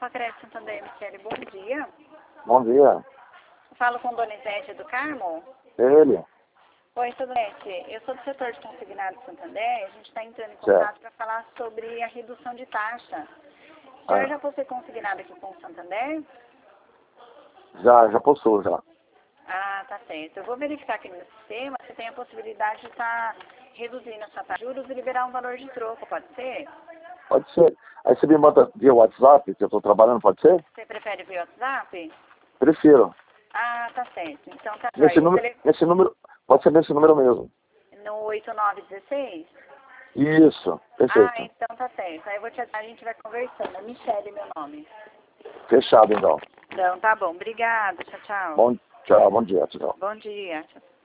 Só Crédito Santander, Michele, bom dia. Bom dia. Eu falo com Donizete do Carmo. Ele? Oi, Donizete. Eu sou do setor de consignado de Santander. A gente está entrando em contato para falar sobre a redução de taxa. O senhor já possui consignado aqui com o Santander? Já possuo, já. Ah, tá certo. Eu vou verificar aqui no sistema se tem a possibilidade de estar reduzindo a sua taxa de juros e liberar um valor de troco, pode ser? Pode ser. Aí você me manda via WhatsApp, que eu estou trabalhando, pode ser? Você prefere via WhatsApp? Prefiro. Ah, tá certo. Então tá Nesse número, pode ser nesse número mesmo. No 8916? Isso, perfeito. Ah, então tá certo. Aí eu vou a gente vai conversando. É Michele, meu nome. Fechado, então. Então tá bom. Obrigada. Tchau, tchau. Bom dia, tchau. Bom dia. Tchau.